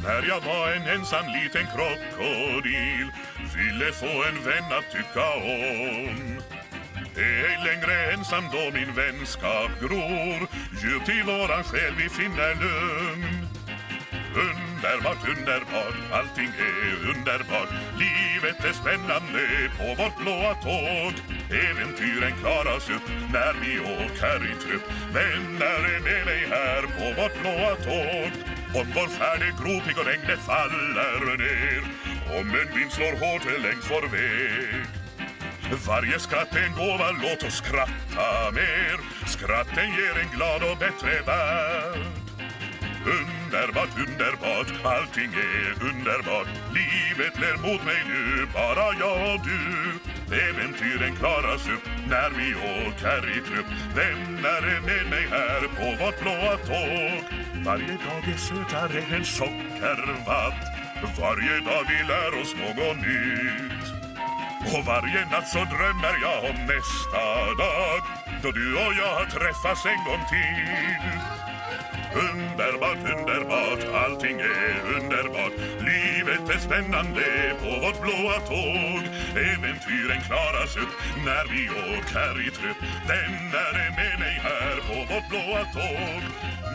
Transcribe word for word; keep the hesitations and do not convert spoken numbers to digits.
När jag var en ensam liten krokodil, ville få en vän att tycka om. Är ej längre ensam då min vänskap gror, djupt i våran själ vi finner lugn. Underbart, underbart, allting är underbart. Livet är spännande på vårt blåa tåg. Äventyren klaras upp när vi åker i trupp. Vänner är med mig här på vårt blåa tåg. Om vår färd är gropig och regnet faller ner, om en vind slår hårt längs vår väg. Varje skratt är en gåva, låt oss skratta mer. Skratten ger en glad och bättre värld. Underbart, underbart, allting är underbart. Livet ler mot mig nu, bara jag och du. Äventyren klaras upp när vi åker i trupp. Vänner är med mig här på vårt blåa tåg. Varje dag är sötare än sockervatt. Varje dag vi lär oss något nytt. Och varje natt så drömmer jag om nästa dag, då du och jag träffas en gång till. Underbart, underbart, allting är underbart. Livet är spännande på vårt blåa tåg. Äventyren klaras upp när vi åker i trupp. Vänner är med mig här på vårt blåa tåg.